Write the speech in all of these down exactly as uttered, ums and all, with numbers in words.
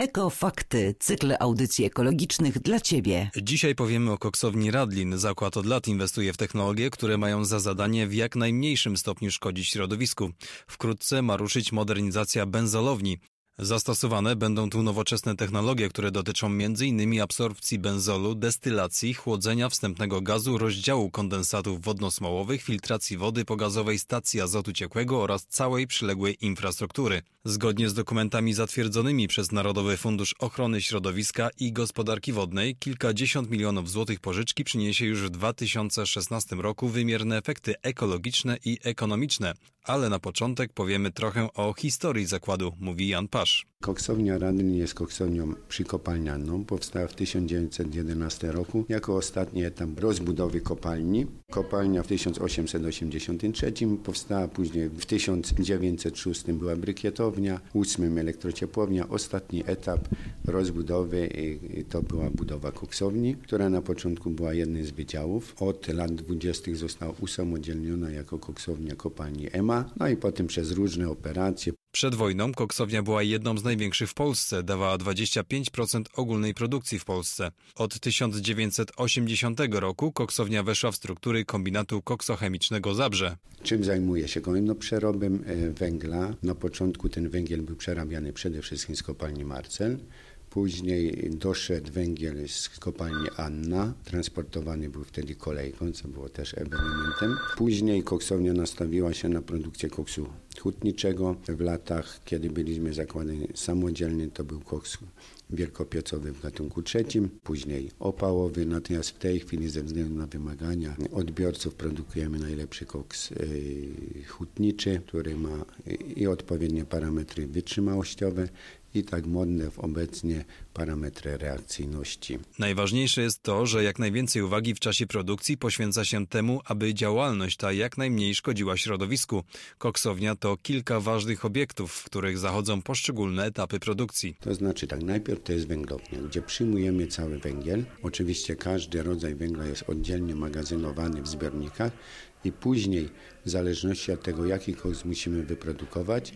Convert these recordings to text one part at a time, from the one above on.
Ekofakty, cykl audycji ekologicznych dla Ciebie. Dzisiaj powiemy o koksowni Radlin. Zakład od lat inwestuje w technologie, które mają za zadanie w jak najmniejszym stopniu szkodzić środowisku. Wkrótce ma ruszyć modernizacja benzolowni. Zastosowane będą tu nowoczesne technologie, które dotyczą między innymi absorpcji benzolu, destylacji, chłodzenia wstępnego gazu, rozdziału kondensatów wodno-smołowych, filtracji wody pogazowej, stacji azotu ciekłego oraz całej przyległej infrastruktury. Zgodnie z dokumentami zatwierdzonymi przez Narodowy Fundusz Ochrony Środowiska i Gospodarki Wodnej, kilkadziesiąt milionów złotych pożyczki przyniesie już w dwa tysiące szesnastym roku wymierne efekty ekologiczne i ekonomiczne. Ale na początek powiemy trochę o historii zakładu, mówi Jan Pasz. Koksownia Radlin jest koksownią przykopalnianą. Powstała w tysiąc dziewięćset jedenastym roku jako ostatni etap rozbudowy kopalni. Kopalnia w tysiąc osiemset osiemdziesiątym trzecim powstała, później w tysiąc dziewięćset szóstym była brykietownia, ósmym elektrociepłownia. Ostatni etap rozbudowy to była budowa koksowni, która na początku była jednym z wydziałów. Od lat dwudziestych została usamodzielniona jako koksownia kopalni E M A, no i potem przez różne operacje. Przed wojną koksownia była jedną z największych w Polsce, dawała dwadzieścia pięć procent ogólnej produkcji w Polsce. Od tysiąc dziewięćset osiemdziesiątego roku koksownia weszła w struktury kombinatu koksochemicznego Zabrze. Czym zajmuje się? No, przerobem węgla. Na początku ten węgiel był przerabiany przede wszystkim z kopalni Marcel. Później doszedł węgiel z kopalni Anna, transportowany był wtedy kolejką, co było też ewenementem. Później koksownia nastawiła się na produkcję koksu hutniczego. W latach, kiedy byliśmy zakładem samodzielnym, to był koks wielkopiecowy w gatunku trzecim, później opałowy, natomiast w tej chwili ze względu na wymagania odbiorców produkujemy najlepszy koks yy, hutniczy, który ma i odpowiednie parametry wytrzymałościowe, i tak modne w obecnie parametry reakcyjności. Najważniejsze jest to, że jak najwięcej uwagi w czasie produkcji poświęca się temu, aby działalność ta jak najmniej szkodziła środowisku. Koksownia to kilka ważnych obiektów, w których zachodzą poszczególne etapy produkcji. To znaczy tak, najpierw to jest węglownia, gdzie przyjmujemy cały węgiel. Oczywiście każdy rodzaj węgla jest oddzielnie magazynowany w zbiornikach i później w zależności od tego, jaki koks musimy wyprodukować,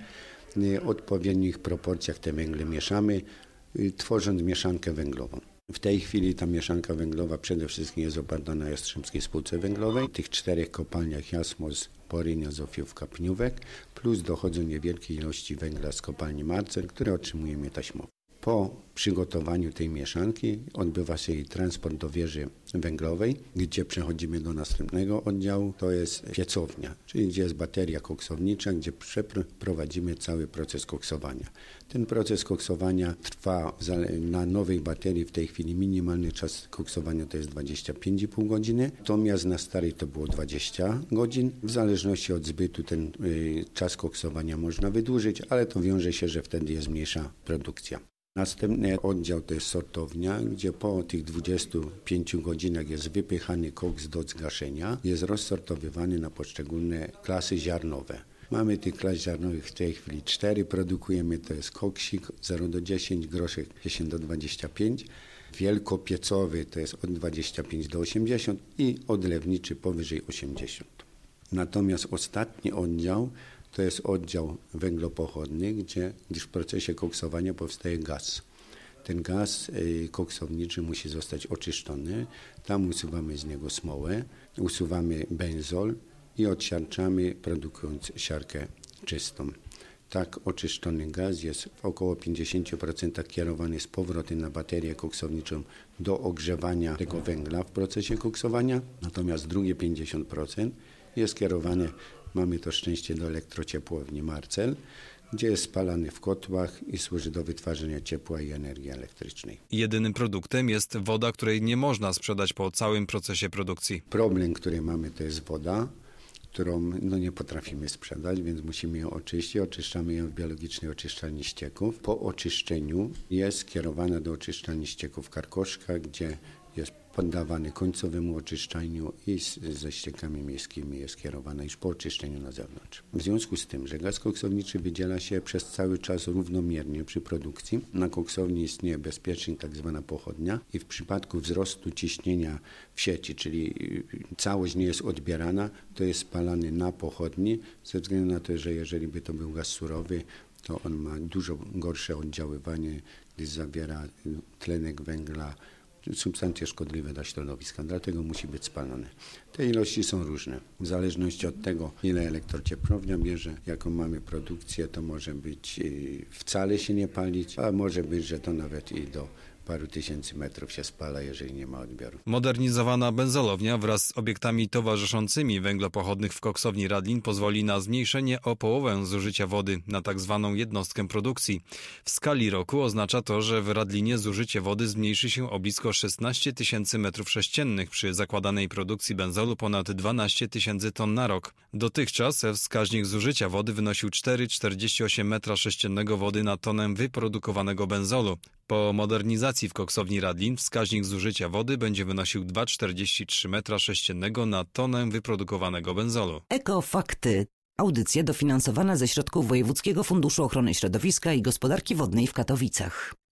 w odpowiednich proporcjach te węgle mieszamy, tworząc mieszankę węglową. W tej chwili ta mieszanka węglowa przede wszystkim jest oparta na Jastrzębskiej Spółce Węglowej, w tych czterech kopalniach Jasmoz, Borynia, Zofiówka, Pniówek, plus dochodzą niewielkie ilości węgla z kopalni Marcel, które otrzymujemy taśmowo. Po przygotowaniu tej mieszanki odbywa się jej transport do wieży węglowej, gdzie przechodzimy do następnego oddziału, to jest piecownia, czyli gdzie jest bateria koksownicza, gdzie przeprowadzimy cały proces koksowania. Ten proces koksowania trwa na nowej baterii w tej chwili minimalny czas koksowania to jest dwadzieścia pięć i pół godziny, natomiast na starej to było dwadzieścia godzin. W zależności od zbytu ten y, czas koksowania można wydłużyć, ale to wiąże się, że wtedy jest mniejsza produkcja. Następny oddział to jest sortownia, gdzie po tych dwudziestu pięciu godzinach jest wypychany koks do zgaszenia, jest rozsortowywany na poszczególne klasy ziarnowe. Mamy tych klas ziarnowych w tej chwili cztery, produkujemy, to jest koksik zero do dziesięciu, groszek dziesięć do dwudziestu pięciu, wielkopiecowy to jest od dwudziestu pięciu do osiemdziesięciu i odlewniczy powyżej osiemdziesięciu. Natomiast ostatni oddział to jest oddział węglopochodny, gdzie, gdzie w procesie koksowania powstaje gaz. Ten gaz y, koksowniczy musi zostać oczyszczony. Tam usuwamy z niego smołę, usuwamy benzol i odsiarczamy, produkując siarkę czystą. Tak oczyszczony gaz jest w około pięćdziesiąt procent kierowany z powrotem na baterię koksowniczą do ogrzewania tego węgla w procesie koksowania, natomiast drugie pięćdziesiąt procent jest kierowane, mamy to szczęście, do elektrociepłowni Marcel, gdzie jest spalany w kotłach i służy do wytwarzania ciepła i energii elektrycznej. Jedynym produktem jest woda, której nie można sprzedać po całym procesie produkcji. Problem, który mamy, to jest woda, którą no, nie potrafimy sprzedać, więc musimy ją oczyścić. Oczyszczamy ją w biologicznej oczyszczalni ścieków. Po oczyszczeniu jest kierowana do oczyszczalni ścieków Karkoszka, gdzie jest poddawany końcowemu oczyszczaniu i z, ze ściekami miejskimi jest kierowana już po oczyszczeniu na zewnątrz. W związku z tym, że gaz koksowniczy wydziela się przez cały czas równomiernie przy produkcji, na koksowni istnieje bezpiecznik, tak zwana pochodnia, i w przypadku wzrostu ciśnienia w sieci, czyli całość nie jest odbierana, to jest spalany na pochodni, ze względu na to, że jeżeli by to był gaz surowy, to on ma dużo gorsze oddziaływanie, gdyż zawiera tlenek węgla, substancje szkodliwe dla środowiska, dlatego musi być spalony. Te ilości są różne. W zależności od tego, ile elektrociepłownia bierze, jaką mamy produkcję, to może być wcale się nie palić, a może być, że to nawet i do paru tysięcy metrów się spala, jeżeli nie ma odbioru. Modernizowana benzolownia wraz z obiektami towarzyszącymi węglopochodnych w koksowni Radlin pozwoli na zmniejszenie o połowę zużycia wody na tzw. jednostkę produkcji. W skali roku oznacza to, że w Radlinie zużycie wody zmniejszy się o blisko szesnaście tysięcy metrów sześciennych przy zakładanej produkcji benzolu ponad dwanaście tysięcy ton na rok. Dotychczas wskaźnik zużycia wody wynosił cztery przecinek czterdzieści osiem metra sześciennego wody na tonę wyprodukowanego benzolu. Po modernizacji w koksowni Radlin wskaźnik zużycia wody będzie wynosił dwa przecinek czterdzieści trzy metra sześciennego na tonę wyprodukowanego benzolu. Ekofakty. Audycja dofinansowana ze środków Wojewódzkiego Funduszu Ochrony Środowiska i Gospodarki Wodnej w Katowicach.